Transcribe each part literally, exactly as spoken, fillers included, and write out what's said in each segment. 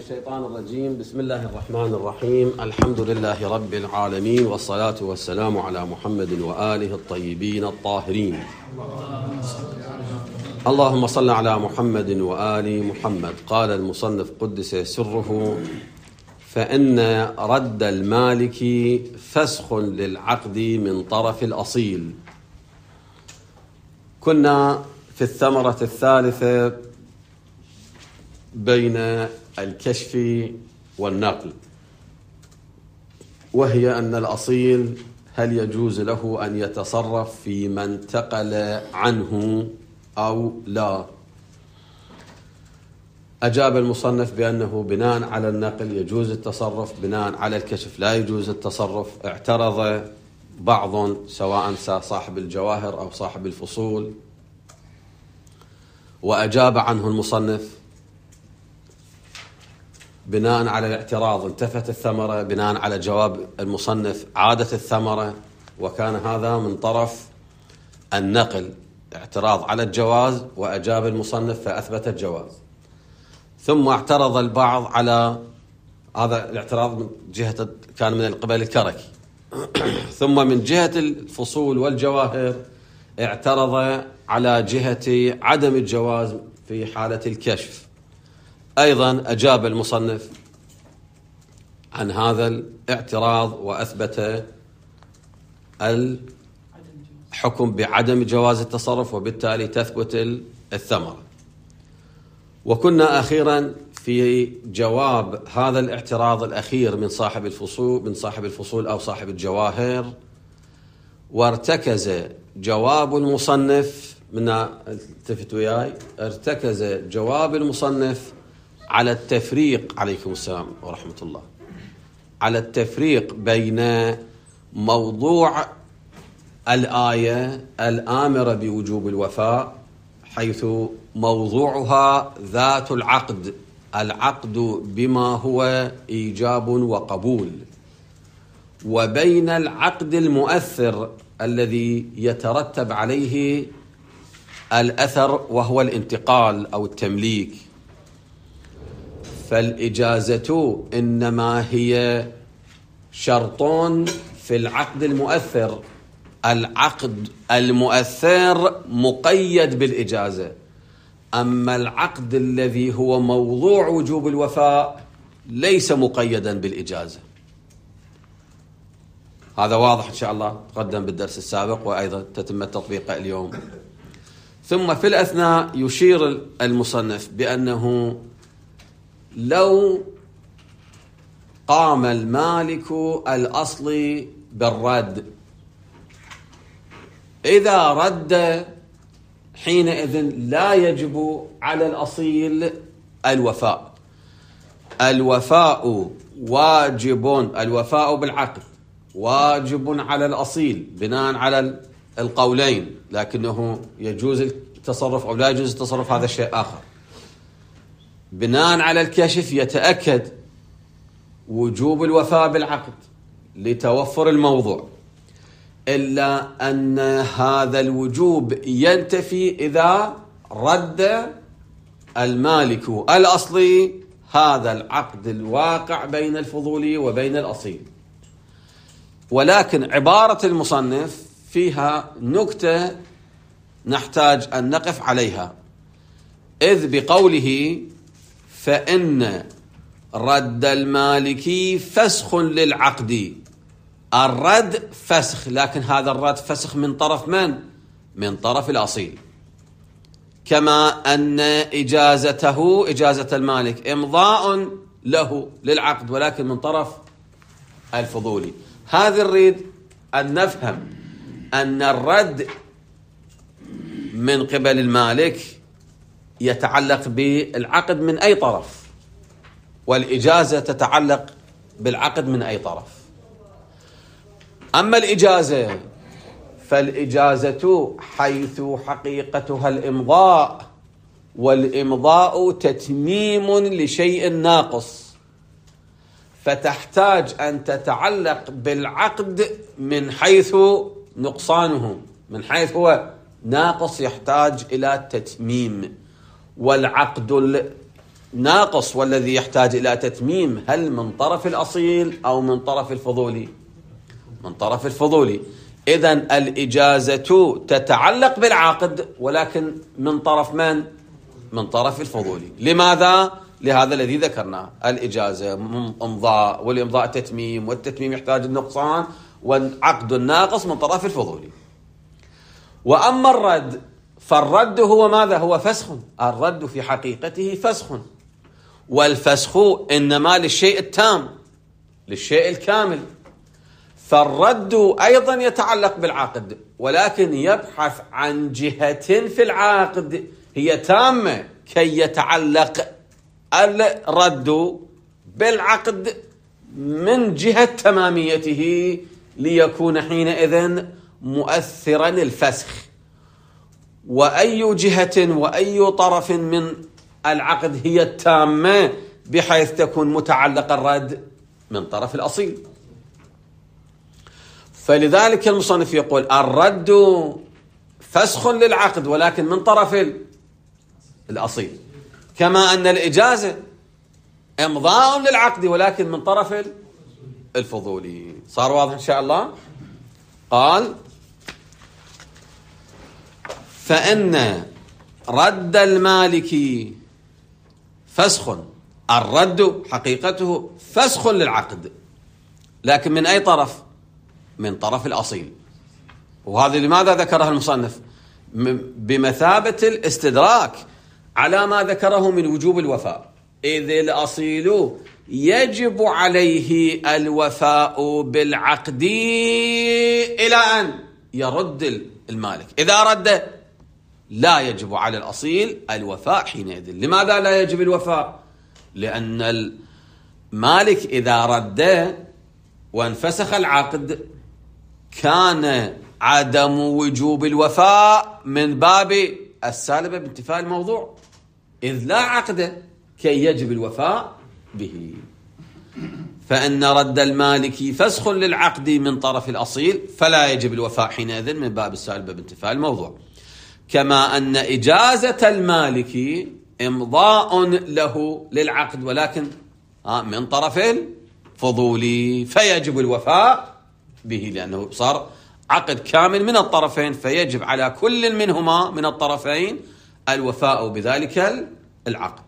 الشيطان الرجيم. بسم الله الرحمن الرحيم. الحمد لله رب العالمين، والصلاة والسلام على محمد وآله الطيبين الطاهرين. اللهم صل على محمد وآل محمد. قال المصنف قدس سره: فإن رد المالك فسخ للعقد من طرف الأصيل. كنا في الثمرة الثالثة بين الكشف والنقل، وهي أن الأصيل هل يجوز له أن يتصرف في من انتقل عنه أو لا؟ أجاب المصنف بأنه بناء على النقل يجوز التصرف، بناء على الكشف لا يجوز التصرف. اعترض بعض سواء صاحب الجواهر أو صاحب الفصول، وأجاب عنه المصنف بناء على الاعتراض انتفت الثمرة، بناء على جواب المصنف عادت الثمرة، وكان هذا من طرف النقل، اعتراض على الجواز وأجاب المصنف فأثبت الجواز. ثم اعترض البعض على هذا الاعتراض من جهة كان من قبل الكركي ثم من جهة الفصول والجواهر اعترض على جهة عدم الجواز في حالة الكشف. أيضا أجاب المصنف عن هذا الاعتراض وأثبت الحكم بعدم جواز التصرف، وبالتالي تثبت الثمرة. وكنا أخيرا في جواب هذا الاعتراض الأخير من صاحب الفصول من صاحب الفصول أو صاحب الجواهر، وارتكز جواب المصنف من التفت وياي ارتكز جواب المصنف على التفريق عليكم السلام ورحمة الله على التفريق بين موضوع الآية الآمرة بوجوب الوفاء، حيث موضوعها ذات العقد العقد بما هو إيجاب وقبول، وبين العقد المؤثر الذي يترتب عليه الأثر وهو الانتقال أو التمليك. فالإجازة إنما هي شرطون في العقد المؤثر. العقد المؤثر مقيد بالإجازة، أما العقد الذي هو موضوع وجوب الوفاء ليس مقيدا بالإجازة. هذا واضح إن شاء الله، تقدم بالدرس السابق وأيضا تتم تطبيقه اليوم. ثم في الأثناء يشير المصنف بأنه لو قام المالك الأصلي بالرد، إذا رد حينئذ لا يجب على الأصيل الوفاء. الوفاء واجب، الوفاء بالعقد واجب على الأصيل بناء على القولين، لكنه يجوز التصرف أو لا يجوز التصرف هذا شيء آخر. بناء على الكشف يتأكد وجوب الوفاء بالعقد لتوفر الموضوع، إلا أن هذا الوجوب ينتفي إذا رد المالك الأصلي هذا العقد الواقع بين الفضولي وبين الأصيل. ولكن عبارة المصنف فيها نكتة نحتاج أن نقف عليها، إذ بقوله فإن رد المالك فسخ للعقد. الرد فسخ، لكن هذا الرد فسخ من طرف من؟ من طرف الأصيل. كما أن إجازته إجازة المالك إمضاء له للعقد، ولكن من طرف الفضولي. هذا نريد أن نفهم أن الرد من قبل المالك يتعلق بالعقد من أي طرف، والإجازة تتعلق بالعقد من أي طرف. أما الإجازة فالإجازة حيث حقيقتها الإمضاء، والإمضاء تتميم لشيء ناقص، فتحتاج أن تتعلق بالعقد من حيث نقصانه، من حيث هو ناقص يحتاج إلى تتميم. والعقد ناقص والذي يحتاج إلى تتميم هل من طرف الأصيل أو من طرف الفضولي؟ من طرف الفضولي. إذن الإجازة تتعلق بالعقد ولكن من طرف من؟ من طرف الفضولي. لماذا؟ لهذا الذي ذكرناه، الإجازة امضاء، والإمضاء تتميم، والتتميم يحتاج النقصان، والعقد الناقص من طرف الفضولي. وأما الرد فالرد هو ماذا؟ هو فسخ. الرد في حقيقته فسخ، والفسخ إنما للشيء التام، للشيء الكامل. فالرد أيضا يتعلق بالعقد ولكن يبحث عن جهة في العقد هي تامة كي يتعلق الرد بالعقد من جهة تماميته ليكون حينئذ مؤثرا الفسخ. وأي جهة وأي طرف من العقد هي التامة بحيث تكون متعلق الرد من طرف الأصيل. فلذلك المصنف يقول الرد فسخ للعقد ولكن من طرف الأصيل، كما أن الإجازة إمضاء للعقد ولكن من طرف الفضولي. صار واضح إن شاء الله؟ قال فإن رد المالك فسخ، الرد حقيقته فسخ للعقد لكن من أي طرف؟ من طرف الأصيل. وهذا لماذا ذكرها المصنف؟ بمثابة الاستدراك على ما ذكره من وجوب الوفاء، إذ الأصيل يجب عليه الوفاء بالعقد إلى أن يرد المالك. إذا رد لا يجب على الأصيل الوفاء حينئذ. لماذا لا يجب الوفاء؟ لأن المالك إذا رد وانفسخ العقد كان عدم وجوب الوفاء من باب السالبة بانتفاء الموضوع، إذ لا عقد كي يجب الوفاء به. فإن رد المالك فسخ للعقد من طرف الأصيل فلا يجب الوفاء حينئذ من باب السالبة بانتفاء الموضوع. كما أن إجازة المالك إمضاء له للعقد ولكن من طرف الفضولي فيجب الوفاء به لأنه صار عقد كامل من الطرفين، فيجب على كل منهما من الطرفين الوفاء بذلك العقد.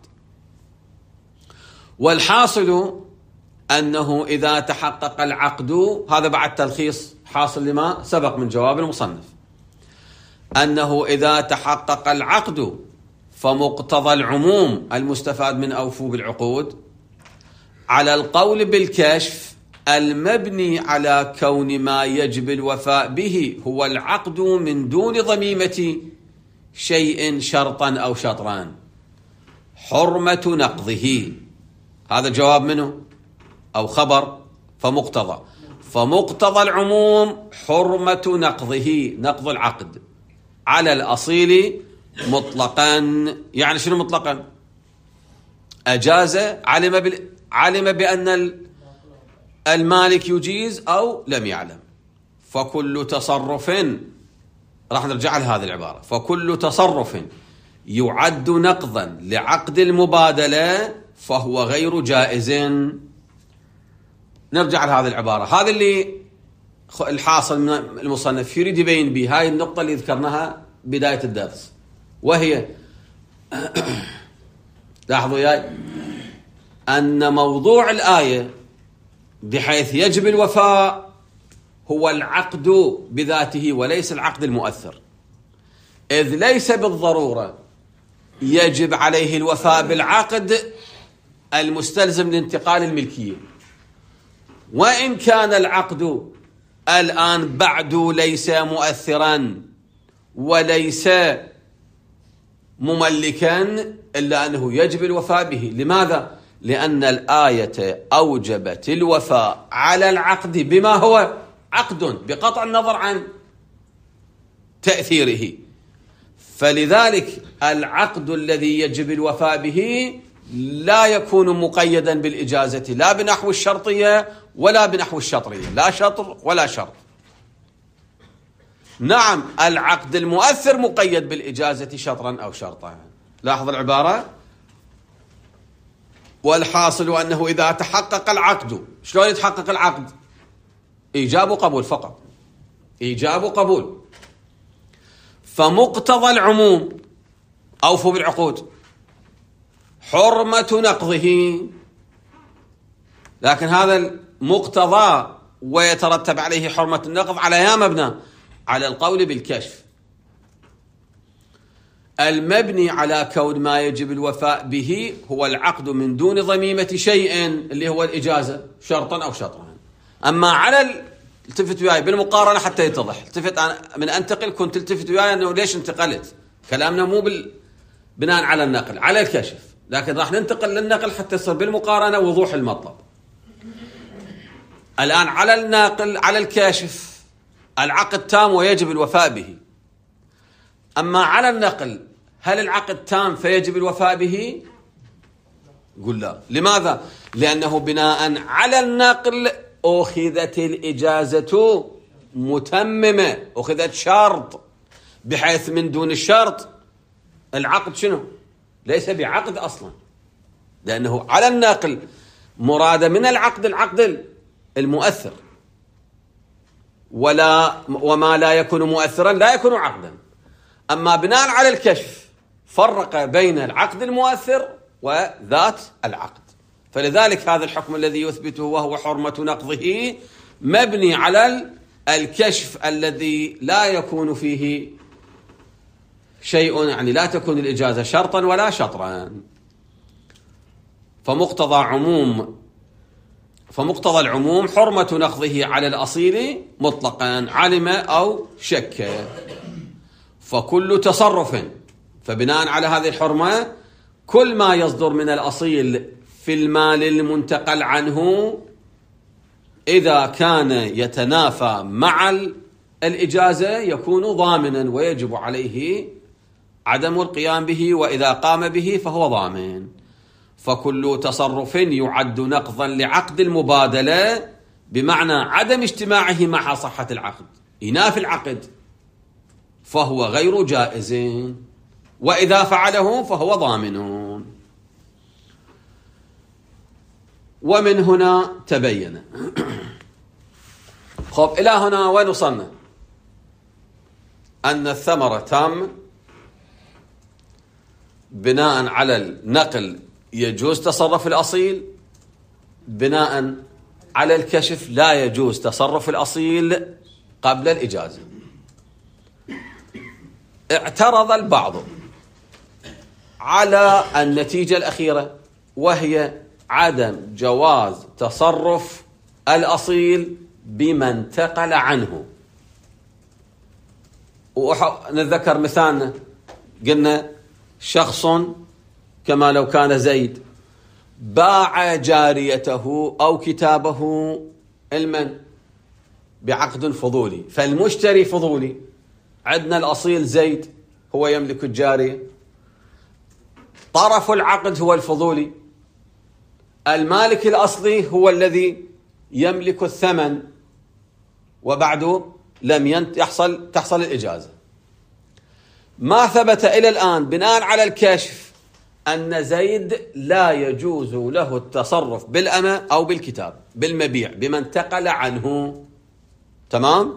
والحاصل أنه إذا تحقق العقد، هذا بعد تلخيص حاصل لما سبق من جواب المصنف، أنه إذا تحقق العقد فمقتضى العموم المستفاد من أوفوا بالعقود على القول بالكشف المبني على كون ما يجب الوفاء به هو العقد من دون ضميمة شيء شرطا أو شطران حرمة نقضه. هذا جواب منه أو خبر فمقتضى فمقتضى العموم حرمة نقضه، نقض العقد على الأصيل مطلقا. يعني شنو مطلقا؟ أجاز، علم, بال... علم بأن المالك يجيز أو لم يعلم. فكل تصرف، راح نرجع لهذه العبارة، فكل تصرف يعد نقضا لعقد المبادلة فهو غير جائز. نرجع لهذه العبارة، هذا اللي الحاصل من المصنف يريد يبين به هاي النقطة اللي ذكرناها بداية الدرس، وهي لاحظوا ياي أن موضوع الآية بحيث يجب الوفاء هو العقد بذاته وليس العقد المؤثر، إذ ليس بالضرورة يجب عليه الوفاء بالعقد المستلزم لانتقال الملكية، وإن كان العقد الآن بعد ليس مؤثرا وليس مملكا إلا أنه يجب الوفاء به. لماذا؟ لأن الآية أوجبت الوفاء على العقد بما هو عقد بقطع النظر عن تأثيره، فلذلك العقد الذي يجب الوفاء به لا يكون مقيدا بالإجازة لا بنحو الشرطية ولا بنحو الشطرية، لا شطر ولا شرط. نعم العقد المؤثر مقيد بالإجازة شطرا أو شرطا. لاحظ العبارة، والحاصل أنه إذا تحقق العقد، شلون يتحقق العقد؟ إيجاب وقبول فقط، إيجاب وقبول. فمقتضى العموم أوفوا بالعقود حرمة نقضه، لكن هذا المقتضى ويترتب عليه حرمة النقض على يا مبنى على القول بالكشف. المبني على كون ما يجب الوفاء به هو العقد من دون ضميمة شيء اللي هو الإجازة شرطا أو شطرا. أما على التفت وياي بالمقارنة حتى يتضح، التفت أنا من أنتقل كنت التفت وياي أنه ليش انتقلت، كلامنا مو بال... بناء على النقل على الكشف، لكن راح ننتقل للنقل حتى يصير بالمقارنة وضوح المطلب. الآن على الناقل على الكاشف العقد تام ويجب الوفاء به. أما على النقل هل العقد تام فيجب الوفاء به؟ قل لا. لماذا؟ لأنه بناء على النقل أخذت الإجازة متممة، أخذت شرط، بحيث من دون الشرط العقد شنو؟ ليس بعقد أصلا، لأنه على النقل مراد من العقد العقد المؤثر، ولا وما لا يكون مؤثرا لا يكون عقدا. أما بناء على الكشف فرق بين العقد المؤثر وذات العقد، فلذلك هذا الحكم الذي يثبته وهو حرمة نقضه مبني على الكشف الذي لا يكون فيه شيء، يعني لا تكون الإجازة شرطا ولا شطرا. فمقتضى عموم فمقتضى العموم حرمة نقضه على الأصيل مطلقا علم أو شك. فكل تصرف، فبناء على هذه الحرمة كل ما يصدر من الأصيل في المال المنتقل عنه إذا كان يتنافى مع الإجازة يكون ضامنا ويجب عليه عدم القيام به، وإذا قام به فهو ضامن. فكل تصرف يعد نقضا لعقد المبادلة بمعنى عدم اجتماعه مع صحة العقد، إناف العقد، فهو غير جائز، وإذا فعله فهو ضامن. ومن هنا تبين. خب إلى هنا وين وصلنا؟ أن الثمرة تام بناء على النقل يجوز تصرف الأصيل، بناء على الكشف لا يجوز تصرف الأصيل قبل الإجازة. اعترض البعض على النتيجة الأخيرة وهي عدم جواز تصرف الأصيل بما انتقل عنه. ونذكر مثالنا، قلنا شخص كما لو كان زيد باع جاريته أو كتابه المن بعقد فضولي، فالمشتري فضولي، عندنا الأصيل زيد هو يملك الجارية، طرف العقد هو الفضولي، المالك الأصلي هو الذي يملك الثمن، وبعده لم يحصل تحصل الإجازة. ما ثبت إلى الآن بناء على الكشف أن زيد لا يجوز له التصرف بالأمة أو بالكتاب بالمبيع بما انتقل عنه. تمام؟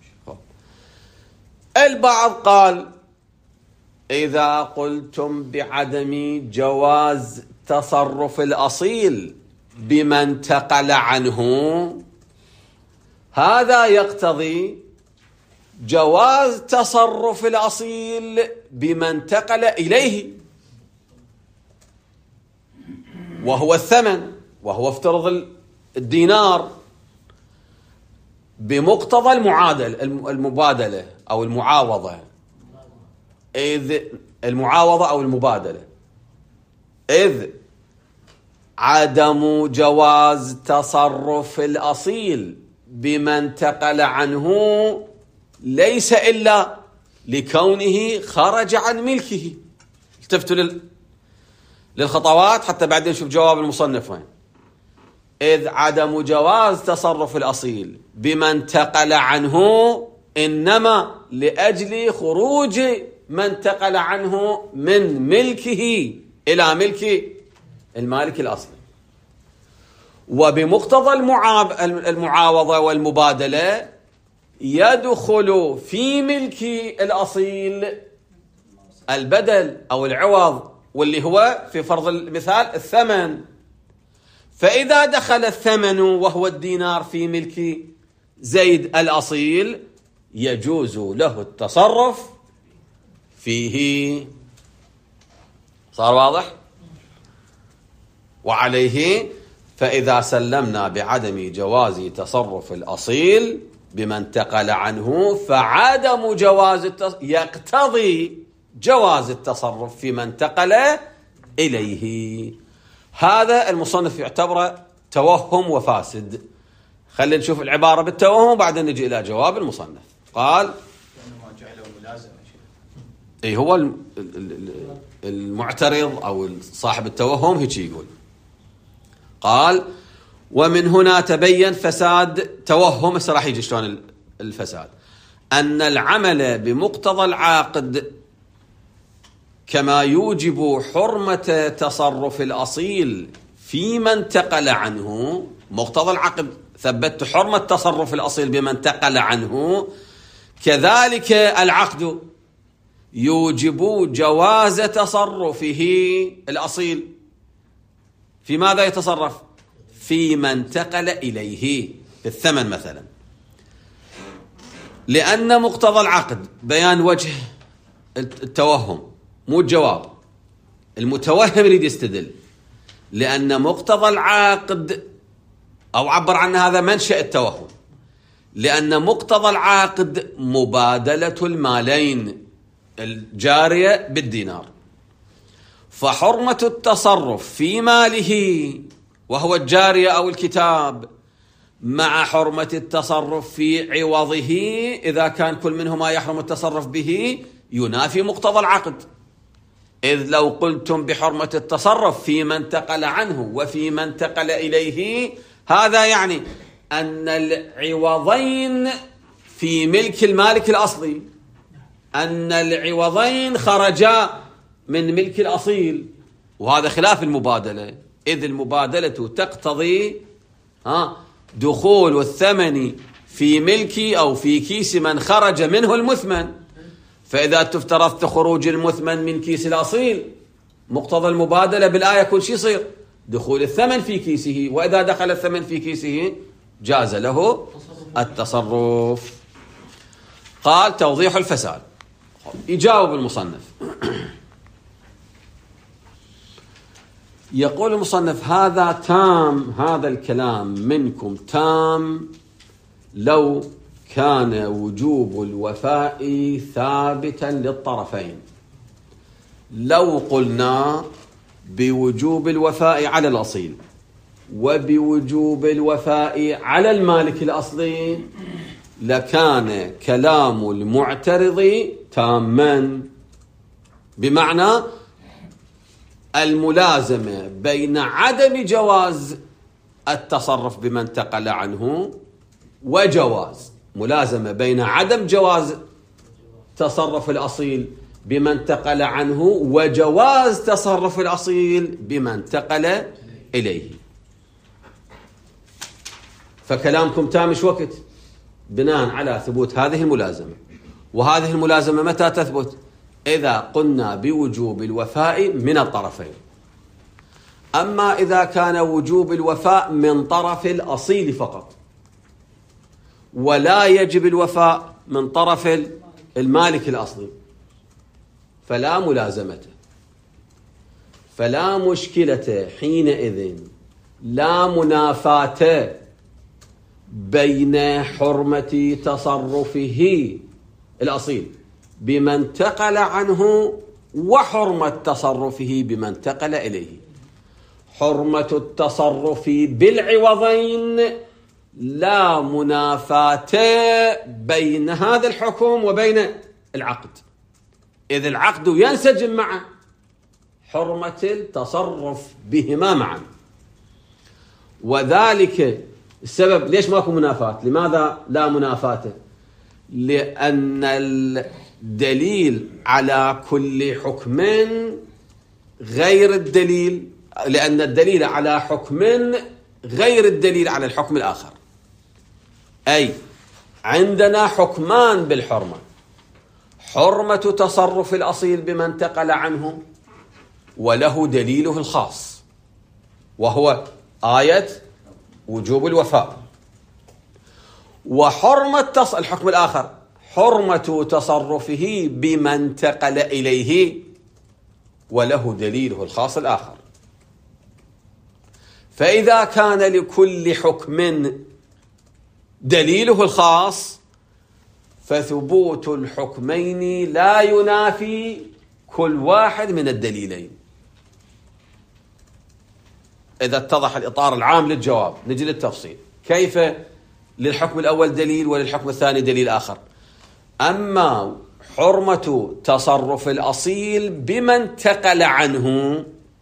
البعض قال إذا قلتم بعدم جواز تصرف الأصيل بما انتقل عنه هذا يقتضي جواز تصرف الأصيل بما انتقل إليه، وهو الثمن، وهو افترض الدينار، بمقتضى المعادل المبادلة أو المعاوضة، إذ المعاوضة أو المبادلة، إذ عدم جواز تصرف الأصيل بما انتقل عنه ليس إلا لكونه خرج عن ملكه. التفتوا لل... للخطوات حتى بعدين نشوف جواب المصنف وين. إذ عدم جواز تصرف الأصيل بما انتقل عنه إنما لأجل خروج ما انتقل عنه من ملكه إلى ملك المالك الأصلي. وبمقتضى المعاوضة والمبادلة يدخل في ملك الأصيل البدل أو العوض، واللي هو في فرض المثال الثمن. فإذا دخل الثمن وهو الدينار في ملك زيد الأصيل يجوز له التصرف فيه. صار واضح؟ وعليه فإذا سلمنا بعدم جواز تصرف الأصيل بما انتقل عنه فعدم جواز التصرف يقتضي جواز التصرف فيما انتقل إليه. هذا المصنف يعتبره توهم وفاسد. خلينا نشوف العبارة بالتوهم وبعدين نجي إلى جواب المصنف. قال أي هو المعترض أو صاحب التوهم هيك يقول. قال ومن هنا تبين فساد توهم. هسه راح يجي شلون الفساد. أن العمل بمقتضى العاقد كما يوجب حرمة تصرف الأصيل فيما انتقل عنه. مقتضى العقد ثبت حرمة تصرف الأصيل بما انتقل عنه، كذلك العقد يوجب جواز تصرفه الأصيل في ماذا يتصرف؟ فيما انتقل إليه في الثمن مثلا. لأن مقتضى العقد بيان وجه التوهم مو الجواب. المتوهم يريد يستدل. لأن مقتضى العقد أو عبر عن هذا منشأ التوهم. لأن مقتضى العقد مبادلة المالين الجارية بالدينار، فحرمة التصرف في ماله وهو الجارية أو الكتاب مع حرمة التصرف في عوضه إذا كان كل منهما يحرم التصرف به ينافي مقتضى العقد. إذ لو قلتم بحرمة التصرف فيما انتقل عنه وفيما انتقل إليه هذا يعني أن العوضين في ملك المالك الأصلي، أن العوضين خرجا من ملك الأصيل، وهذا خلاف المبادلة. إذ المبادلة تقتضي ها دخول الثمن في ملكي أو في كيس من خرج منه المثمن. فإذا تفترضت خروج المثمن من كيس الأصيل مقتضى المبادلة بالآية كل شيء يصير دخول الثمن في كيسه، وإذا دخل الثمن في كيسه جاز له التصرف. قال توضيح الفساد. يجاوب المصنف. يقول المصنف هذا تام، هذا الكلام منكم تام لو كان وجوب الوفاء ثابتا للطرفين. لو قلنا بوجوب الوفاء على الأصيل وبوجوب الوفاء على المالك الأصلي لكان كلام المعترض تاما، بمعنى الملازمة بين عدم جواز التصرف بما انتقل عنه وجواز ملازمة بين عدم جواز تصرف الأصيل بما انتقل عنه وجواز تصرف الأصيل بما انتقل إليه. فكلامكم تامش وقت بناء على ثبوت هذه الملازمة. وهذه الملازمة متى تثبت؟ إذا قلنا بوجوب الوفاء من الطرفين. أما إذا كان وجوب الوفاء من طرف الأصيل فقط ولا يجب الوفاء من طرف المالك الأصلي فلا ملازمة، فلا مشكلة حينئذ، لا منافاة بين حرمة تصرفه الأصيل بما انتقل عنه وحرمة تصرفه بما انتقل إليه. حرمة التصرف بالعوضين لا منافاة بين هذا الحكم وبين العقد، إذ العقد ينسجم مع حرمة التصرف بهما معا. وذلك السبب ليش ماكو منافاة. لماذا لا منافاة؟ لأن الدليل على كل حكم غير الدليل لأن الدليل على حكم غير الدليل على الحكم الآخر. أي عندنا حكمان بالحرمة: حرمة تصرف الأصيل بما انتقل عنه وله دليله الخاص وهو آية وجوب الوفاء، وحرمة تص... الحكم الآخر حرمة تصرفه بما انتقل إليه وله دليله الخاص الآخر. فإذا كان لكل حكم دليله الخاص فثبوت الحكمين لا ينافي كل واحد من الدليلين. إذا اتضح الإطار العام للجواب نجي للتفصيل. كيف للحكم الأول دليل وللحكم الثاني دليل آخر؟ أما حرمة تصرف الأصيل بما انتقل عنه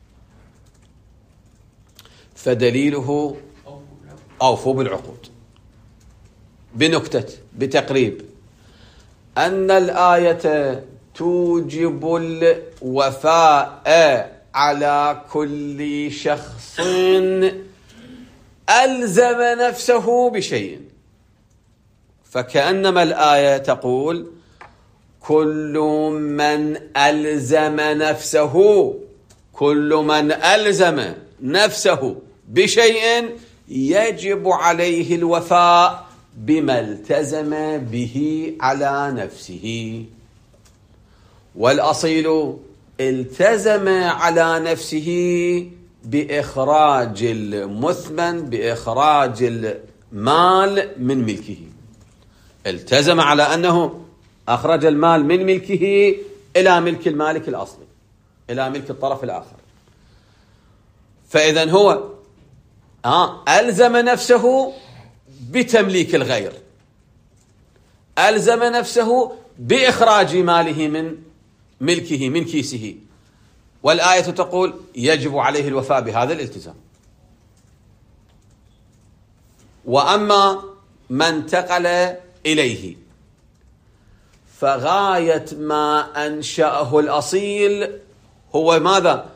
فدليله أوفوا بالعقود. بنكتة بتقريب أن الآية توجب الوفاء على كل شخص ألزم نفسه بشيء، فكأنما الآية تقول كل من ألزم نفسه كل من ألزم نفسه بشيء يجب عليه الوفاء بما التزم به على نفسه. والأصيل التزم على نفسه بإخراج المثمن بإخراج المال من ملكه. التزم على أنه أخرج المال من ملكه إلى ملك المالك الأصلي، إلى ملك الطرف الآخر. فإذن هو آه ألزم نفسه بتمليك الغير، ألزم نفسه بإخراج ماله من ملكه من كيسه، والآية تقول يجب عليه الوفاء بهذا الالتزام. وأما ما انتقل إليه فغاية ما أنشأه الأصيل هو ماذا؟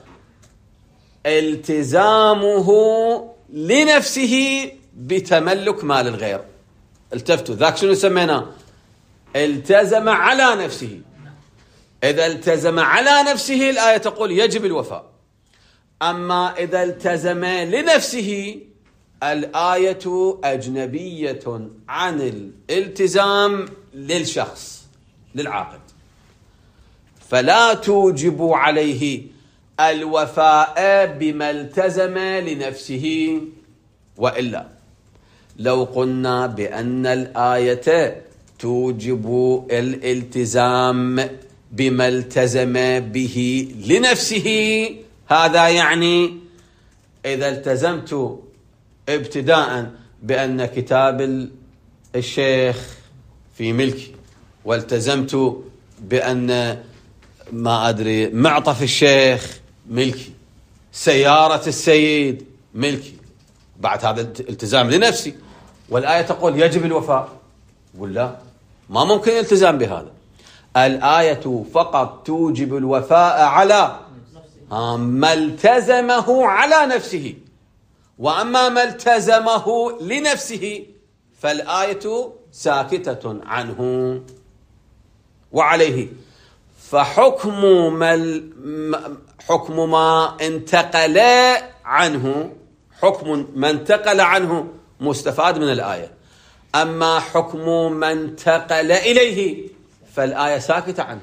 التزامه لنفسه بتملك مال الغير. التفتوا ذاك شنو سميناه؟ التزم على نفسه. إذا التزم على نفسه الآية تقول يجب الوفاء. أما إذا التزم لنفسه الآية أجنبية عن الالتزام للشخص للعاقد، فلا توجب عليه الوفاء بما التزم لنفسه. وإلا لو قلنا بأن الآية توجب الالتزام بما التزم به لنفسه، هذا يعني إذا التزمت ابتداء بأن كتاب الشيخ في ملكي، والتزمت بأن ما أدري معطف الشيخ ملكي، سيارة السيد ملكي، بعد هذا التزام لنفسي، والآية تقول يجب الوفاء، ولا ما ممكن الالتزام بهذا. الآية فقط توجب الوفاء على ما التزمه على نفسه، وأما ما التزمه لنفسه فالآية ساكتة عنه وعليه. فحكم ما حكم ما انتقل عنه حكم ما انتقل عنه مستفاد من الآية، أما حكم ما انتقل إليه فالآية ساكتة عنه.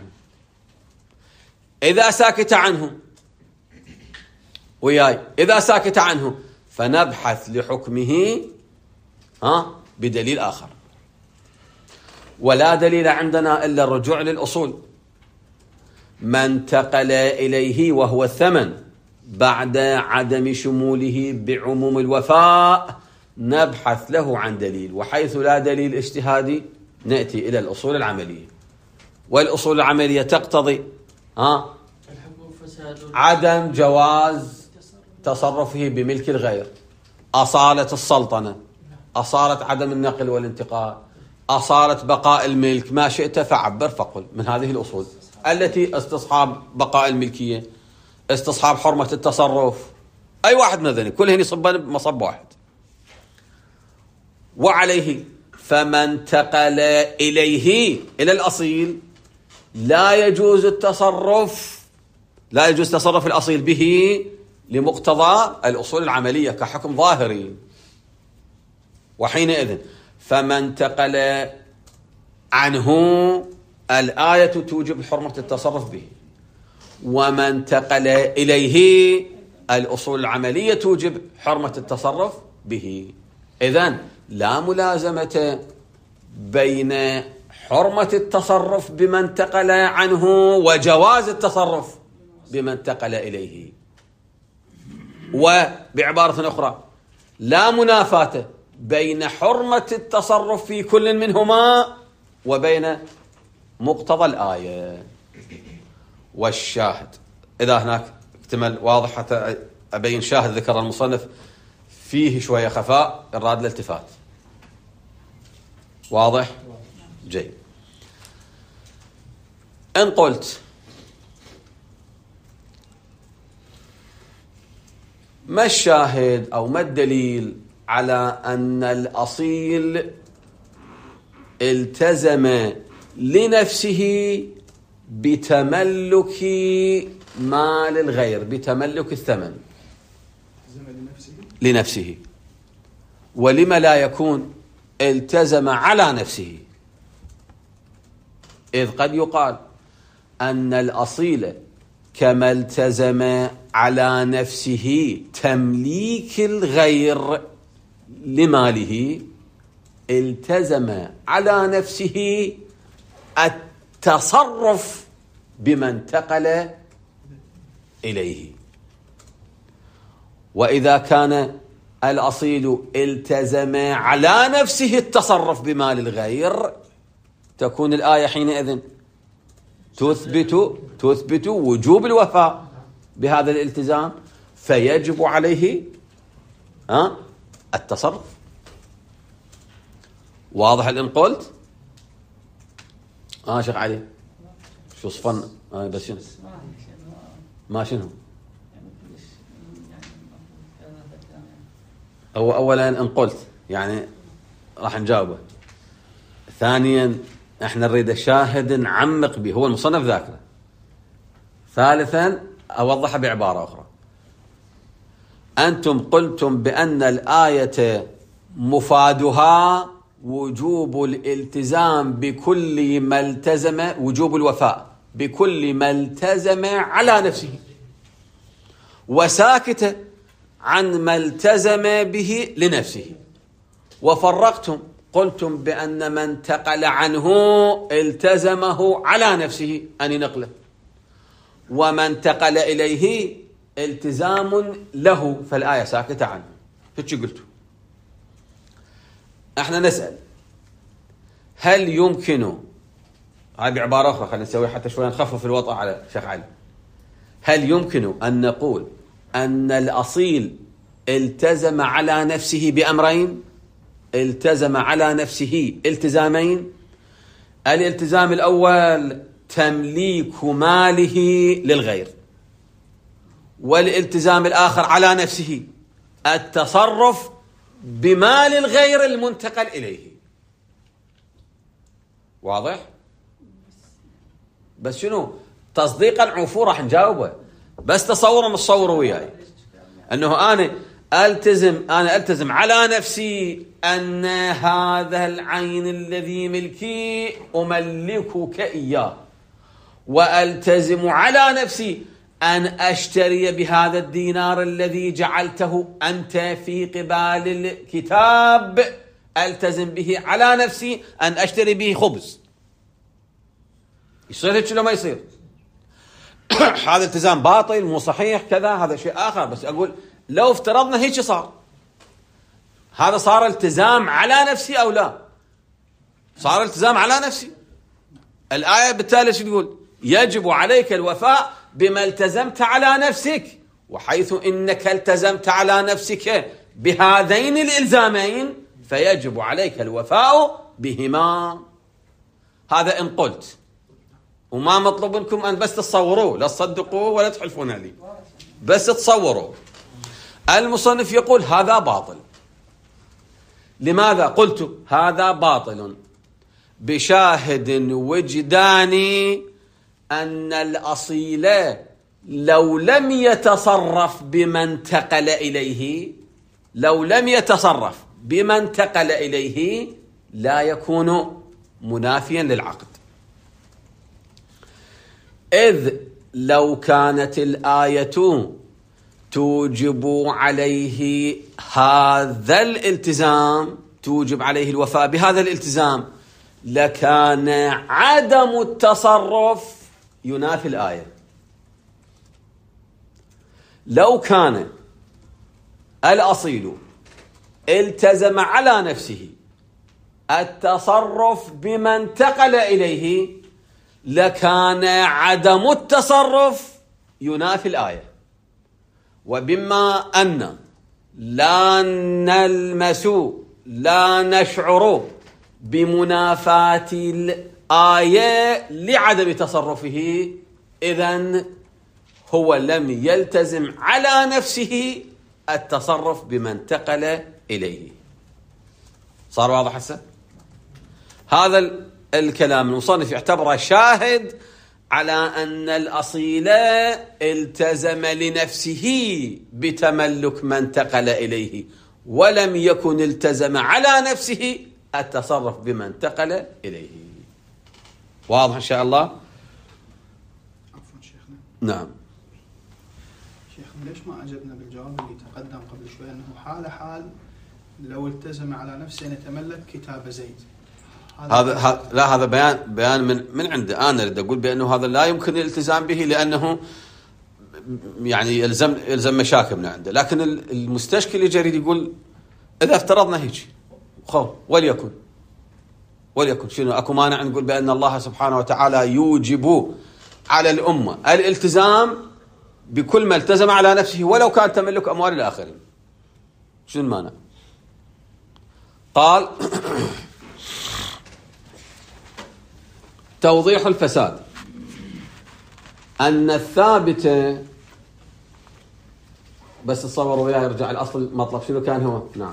إذا ساكت عنه وياي إذا ساكت عنه فنبحث لحكمه ها بدليل آخر. ولا دليل عندنا إلا الرجوع للأصول. ما انتقل إليه وهو الثمن بعد عدم شموله بعموم الوفاء نبحث له عن دليل، وحيث لا دليل اجتهادي نأتي إلى الأصول العملية. والأصول العملية تقتضي ها عدم جواز تصرفه بملك الغير، أصالة السلطنة، أصالة عدم النقل والانتقال، أصالة بقاء الملك، ما شئت فعبر فقل من هذه الأصول التي استصحاب بقاء الملكية، استصحاب حرمة التصرف، أي واحد من هذين كلهن يصبن بمصب واحد. وعليه فمن انتقل إليه إلى الأصيل لا يجوز التصرف لا يجوز تصرف الأصيل به لمقتضى الأصول العملية كحكم ظاهري. وحينئذ فمن انتقل عنه الآية توجب حرمة التصرف به، ومن انتقل إليه الأصول العملية توجب حرمة التصرف به. إذن لا ملازمة بين حرمة التصرف بمن انتقل عنه وجواز التصرف بمن انتقل إليه. وبعبارة أخرى لا منافاة بين حرمة التصرف في كل منهما وبين مقتضى الآية. والشاهد إذا هناك اكتمل واضح حتى أبين شاهد ذكر المصنف فيه شوية خفاء الراد الالتفات. واضح؟ جيد. إن قلت ما الشاهد أو ما الدليل على أن الأصيل التزم لنفسه بتملك مال الغير، بتملك الثمن لنفسه، ولما لا يكون التزم على نفسه؟ إذ قد يقال أن الأصيل كما التزم على نفسه تمليك الغير لماله التزم على نفسه التصرف بما انتقل إليه. وإذا كان الأصيل التزم على نفسه التصرف بمال الغير تكون الآية حينئذ تثبت تثبت وجوب الوفاء بهذا الالتزام، فيجب عليه ها التصرف. واضح الآن قلت؟ آه شيخ علي شو صفن آه بس شنو ما شنو هو أولا إن قلت يعني راح نجاوبه، ثانيا احنا نريد شاهد نعمق به هو المصنف ذاكره، ثالثا أوضح بعبارة أخرى. أنتم قلتم بأن الآية مفادها وجوب الالتزام بكل ما التزم، وجوب الوفاء بكل ما التزم على نفسه، وساكت عن ما التزم به لنفسه. وفرقتم قلتم بأن من انتقل عنه التزمه على نفسه أن ينقله، ومن انتقل إليه التزام له، فالآية ساكتة عنه. فش قلتوا؟ احنا نسأل هل يمكن، هاي بعبارة أخرى خلينا نسوي حتى شوية نخفف الوطأ على شيخ علي، هل يمكن أن نقول أن الأصيل التزم على نفسه بأمرين؟ التزم على نفسه التزامين. الالتزام الأول تمليك ماله للغير، والالتزام الآخر على نفسه التصرف بمال الغير المنتقل إليه. واضح؟ بس شنو تصديقا عفور راح نجاوبه، بس تصورا تصوروا وياي أنه أنا ألتزم أنا ألتزم على نفسي أن هذا العين الذي ملكي أملكك إياه، وألتزم على نفسي أن أشتري بهذا الدينار الذي جعلته أنت في قبال الكتاب، ألتزم به على نفسي أن أشتري به خبز. يصير هيك لو ما يصير؟ هذا التزام باطل مو صحيح كذا، هذا شيء آخر. بس أقول لو افترضنا هيك صار، هذا صار التزام على نفسي أو لا؟ صار التزام على نفسي. الآية بالتالي شو تقول؟ يجب عليك الوفاء بما التزمت على نفسك، وحيث إنك التزمت على نفسك بهذين الإلزامين فيجب عليك الوفاء بهما. هذا إن قلت، وما مطلوب منكم أن بس تصوروا، لا تصدقوا ولا تحلفون لي، بس تصوروا. المصنف يقول هذا باطل. لماذا؟ قلت هذا باطل بشاهد وجداني أن الأصيل لو لم يتصرف بما انتقل إليه لو لم يتصرف بما انتقل إليه لا يكون منافيا للعقد، إذ لو كانت الآية توجب عليه هذا الالتزام، توجب عليه الوفاء بهذا الالتزام، لكان عدم التصرف ينافي الآية. لو كان الأصيل التزم على نفسه التصرف بما انتقل إليه لكان عدم التصرف ينافي الآية. وبما أن لا نلمس لا نشعر بمنافاة الآية لعدم تصرفه، إذن هو لم يلتزم على نفسه التصرف بما انتقل إليه. صار واضح هسه؟ هذا الكلام المصنف يعتبره شاهد على أن الأصيل التزم لنفسه بتملك ما انتقل إليه، ولم يكن التزم على نفسه التصرف بما انتقل إليه. واضح إن شاء الله؟ عفوا شيخنا. نعم شيخنا، ليش ما أجبنا بالجواب اللي تقدم قبل شوي أنه حال حال لو التزم على نفسه أن يتملك كتاب زيد؟ هذا ه... لا هذا بيان بيان من من عنده. أنا أريد أقول بأنه هذا لا يمكن الالتزام به لأنه يعني يلزم يلزم مشاكل من عنده، لكن المستشكل يجري يقول إذا افترضنا هيك خو وليكن وليكن شنو أكو مانع نقول بأن الله سبحانه وتعالى يوجب على الأمة الالتزام بكل ما التزم على نفسه ولو كان تملك أموال الآخرين. شنو المانع؟ قال توضيح الفساد أن الثابت، بس تصوروا وياه يرجع الأصل المطلب شنو كان هو؟ نعم.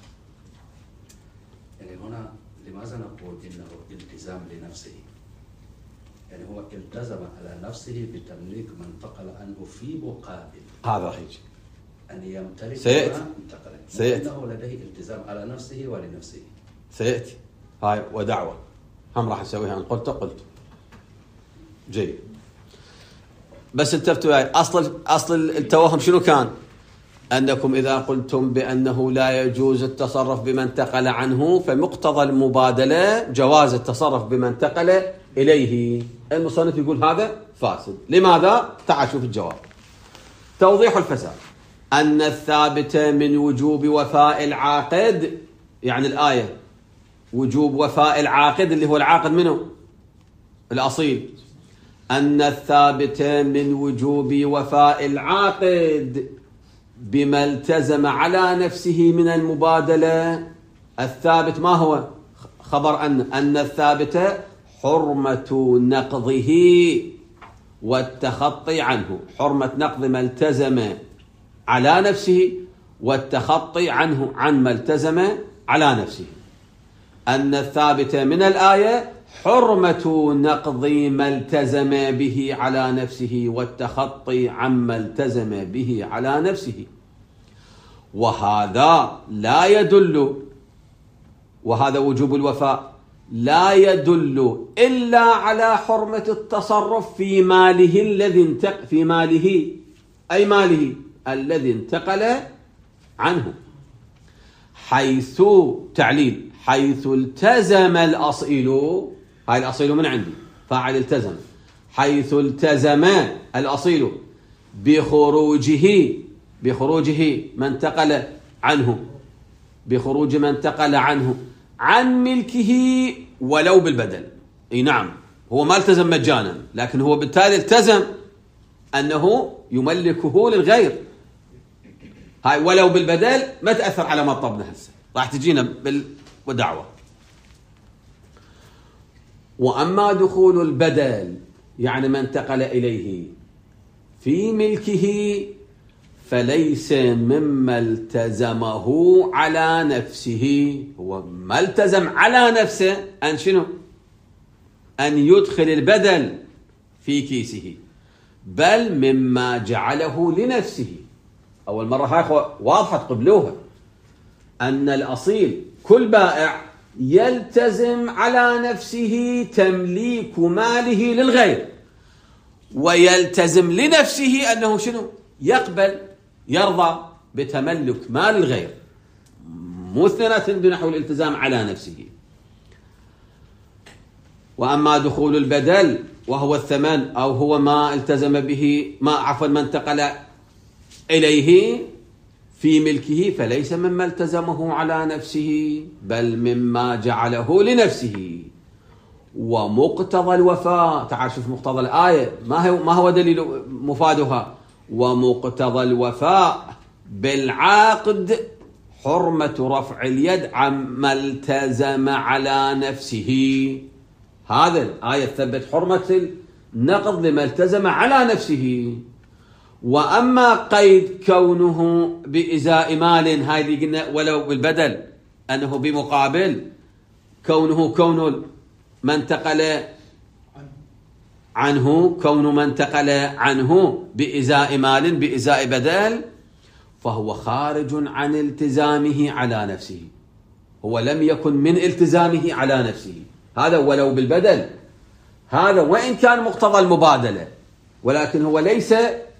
يعني هنا لماذا نقول إنه التزام لنفسه؟ يعني هو التزم على نفسه بتمليك ما انتقل عنه في مقابل هذا هيك أن يمتلك سيأتي ما انتقل، سيأتي إنه لديه التزام على نفسه ولنفسه. سيأتي هاي ودعوة هم راح نسويها إن قلت قلت جيد. بس انتبهتوا يعني أصل أصل التوهم شنو كان؟ أنكم إذا قلتم بأنه لا يجوز التصرف بما انتقل عنه فمقتضى المبادلة جواز التصرف بما انتقل إليه. المصنف يقول هذا فاسد. لماذا؟ تعال شوف الجواب. توضيح الفساد أن الثابت من وجوب وفاء العاقد، يعني الآية وجوب وفاء العاقد اللي هو العاقد منه الأصيل، أن الثابت من وجوب وفاء العاقد بما التزم على نفسه من المبادلة. الثابت ما هو؟ خبر أن أن الثابت حرمة نقضه والتخطي عنه، حرمة نقض ما التزم على نفسه والتخطي عنه عن ما التزم على نفسه. أن الثابت من الآية حرمة نقض ما التزم به على نفسه والتخطي عما التزم به على نفسه، وهذا لا يدل، وهذا وجوب الوفاء لا يدل إلا على حرمة التصرف في ماله الذي انتقل في ماله أي ماله الذي انتقل عنه، حيث تعليل حيث التزم الأصيل، هاي الأصيل من عندي فاعل التزم، حيث التزم الأصيل بخروجه بخروجه ما انتقل عنه بخروج ما انتقل عنه عن ملكه ولو بالبدل. اي نعم، هو ما التزم مجانا لكن هو بالتالي التزم أنه يملكه للغير، هاي ولو بالبدل ما تأثر على مطلبنا هسه راح تجينا بالدعوة. وأما دخول البدل يعني ما انتقل إليه في ملكه فليس مما التزمه على نفسه. هو ما التزم على نفسه أن شنو؟ أن يدخل البدل في كيسه، بل مما جعله لنفسه. أول مرة هاي واضحة تقبلوها، أن الأصيل كل بائع يلتزم على نفسه تمليك ماله للغير، ويلتزم لنفسه أنه شنو؟ يقبل يرضى بتملك مال الغير، مثنى بنحو الالتزام على نفسه. وأما دخول البدل وهو الثمن أو هو ما التزم به، ما عفوا ما انتقل إليه في ملكه، فليس مما التزمه على نفسه بل مما جعله لنفسه. ومقتضى الوفاء، تعال شوف مقتضى الآية ما هو ما هو دليل مفادها. ومقتضى الوفاء بالعقد حرمة رفع اليد عما التزم على نفسه. هذا الآية تثبت حرمة النقض لما التزم على نفسه. وأما قيد كونه بإزاء مال، هاي اللي قلنا ولو بالبدل أنه بمقابل، كونه كون من انتقل عنه كون من انتقل عنه بإزاء مال بإزاء بدل، فهو خارج عن التزامه على نفسه. هو لم يكن من التزامه على نفسه، هذا ولو بالبدل، هذا وإن كان مقتضى المبادلة، ولكن هو ليس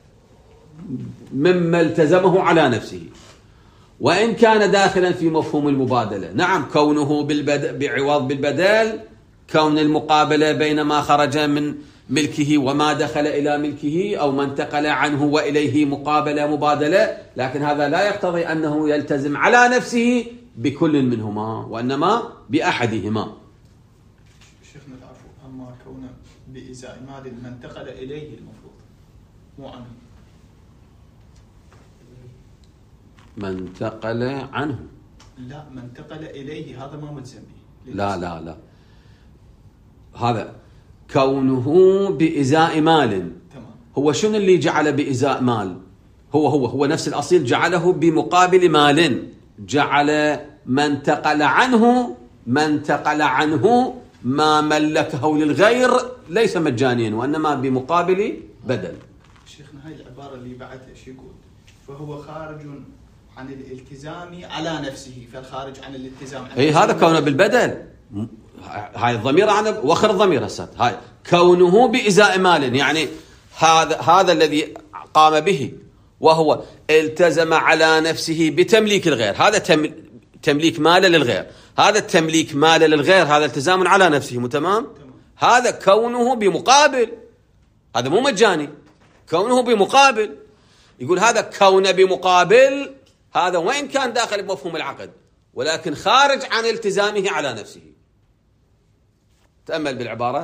مما التزمه على نفسه، وإن كان داخلا في مفهوم المبادلة. نعم، كونه بالبدل بعوض بالبدل، كون المقابلة بين ما خرج من ملكه وما دخل إلى ملكه، أو ما انتقل عنه وإليه مقابلة مبادلة، لكن هذا لا يقتضي أنه يلتزم على نفسه بكل منهما، وإنما بأحدهما. شيخنا العفو، أما كونه بإزاء مال من انتقل إليه المفروض مو عنه. من انتقل عنه، لا، من انتقل إليه هذا ما ملزم به. لا لا لا، هذا كونه بإزاء مال. تمام. هو شنو اللي جعل بإزاء مال؟ هو هو هو نفس الأصيل جعله بمقابل مال، جعل من انتقل عنه من انتقل عنه ما ملكه للغير ليس مجانيا، وإنما بمقابل بدل. شيخنا هاي العبارة اللي بعدها شو يقول؟ فهو خارج عن الالتزام على نفسه، فالخارج عن الالتزام عن اي هذا كونه بالبدل. هاي الضمير عن وخر الضمير هسه، هاي كونه بإزاء مال، يعني هذا هذا الذي قام به وهو التزم على نفسه بتمليك الغير، هذا تم تمليك مال للغير، هذا التمليك مال للغير هذا التزام على نفسه. تمام؟ هذا كونه بمقابل، هذا مو مجاني، كونه بمقابل. يقول هذا كون بمقابل، هذا وإن كان داخل بمفهوم العقد، ولكن خارج عن التزامه على نفسه. تأمل بالعبارة.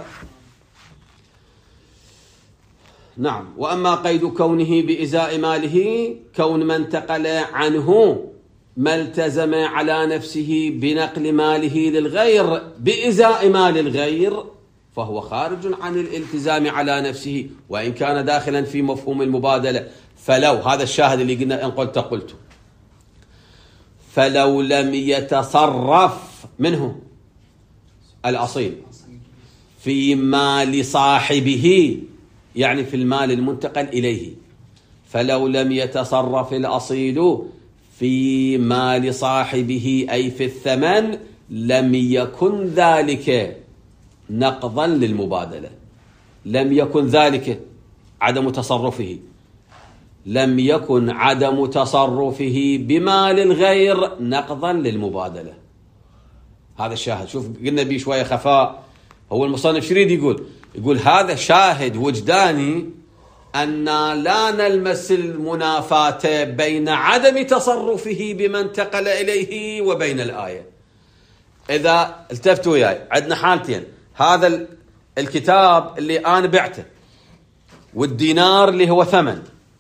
نعم. وأما قيد كونه بإزاء ماله، كون من انتقل عنه ما التزم على نفسه بنقل ماله للغير بإزاء مال الغير، فهو خارج عن الالتزام على نفسه، وإن كان داخلا في مفهوم المبادلة. فلو، هذا الشاهد اللي قلنا إن قلت قلت، فلو لم يتصرف منه الأصيل في مال صاحبه، يعني في المال المنتقل إليه، فلو لم يتصرف الأصيل في مال صاحبه أي في الثمن، لم يكن ذلك نقضا للمبادلة. لم يكن ذلك عدم تصرفه، لم يكن عدم تصرفه بمال الغير نقضا للمبادلة. هذا الشاهد. شوف قلنا بيه شوية خفاء. هو المصنف شريد يقول يقول هذا شاهد وجداني أن لا نلمس المنافاة بين عدم تصرفه بما انتقل إليه وبين الآية. إذا التفتوا وياي، عندنا حالتين، هذا الكتاب اللي أنا بعته والدينار اللي هو ثمن،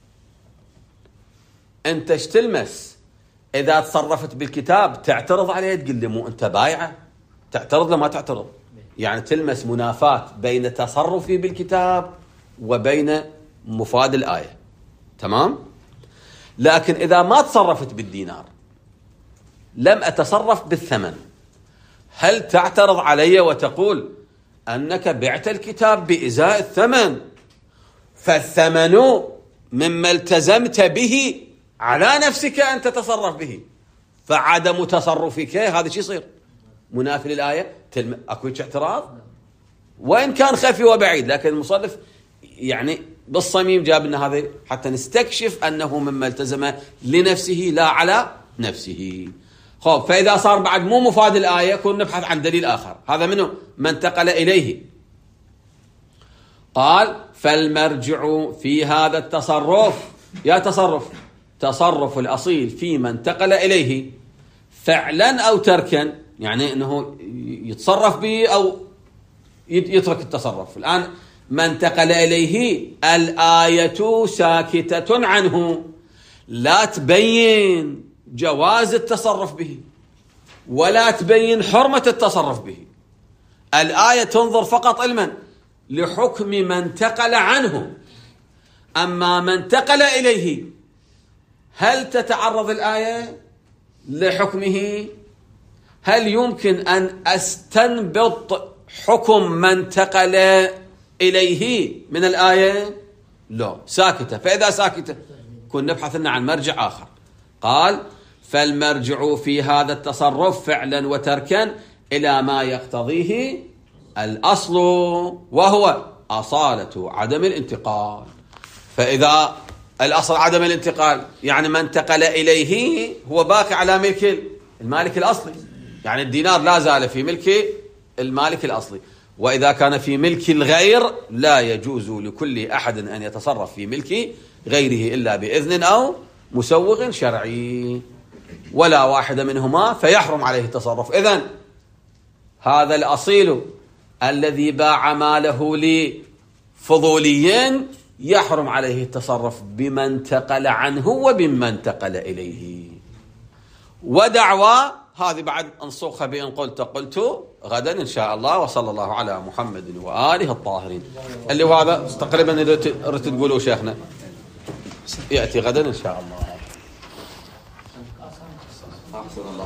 أنت ايش تلمس؟ إذا تصرفت بالكتاب تعترض عليه، تقول لي مو أنت بايعه، تعترض له ما تعترض، يعني تلمس منافاة بين تصرفي بالكتاب وبين مفاد الآية. تمام؟ لكن إذا ما تصرفت بالدينار لم أتصرف بالثمن، هل تعترض علي وتقول أنك بعت الكتاب بإزاء الثمن، فالثمن مما التزمت به على نفسك أن تتصرف به، فعدم تصرفك هذا شيء يصير منافي للآية؟ تلم... أكو اعتراض وإن كان خفي وبعيد، لكن المصنف يعني بالصميم جاب لنا هذا حتى نستكشف أنه مما التزم لنفسه لا على نفسه. خب، فإذا صار بعد مو مفاد الآية يكون نبحث عن دليل آخر. هذا منه ما انتقل إليه. قال فالمرجع في هذا التصرف، يا تصرف تصرف الأصيل فيما انتقل إليه فعلا أو تركا، يعني أنه يتصرف به أو يترك التصرف. الآن ما انتقل إليه الآية ساكتة عنه، لا تبين جواز التصرف به ولا تبين حرمة التصرف به. الآية تنظر فقط لمن؟ لحكم من انتقل عنه. أما من انتقل إليه هل تتعرض الآية لحكمه؟ هل يمكن أن أستنبط حكم من انتقل إليه من الآية؟ لا، ساكتة. فإذا ساكتة كنا نبحث لنا عن مرجع آخر. قال فالمرجع في هذا التصرف فعلا وتركا إلى ما يقتضيه الأصل، وهو أصالة عدم الانتقال. فإذا الأصل عدم الانتقال يعني ما انتقل إليه هو باقي على ملك المالك الأصلي، يعني الدينار لا زال في ملك المالك الأصلي. وإذا كان في ملك الغير لا يجوز لكل أحد أن يتصرف في ملك غيره إلا بإذن أو مسوغ شرعي، ولا واحد منهما فيحرم عليه التصرف. إذن هذا الأصيل الذي باع ماله لفضوليين يحرم عليه التصرف بما انتقل عنه وبما انتقل إليه. ودعوى هذه بعد انصوخها بإن قلت قلت غدا إن شاء الله. وصلى الله على محمد وآله الطاهرين. اللي هو هذا تقريبا رت تقولوا شيخنا يأتي غدا إن شاء الله.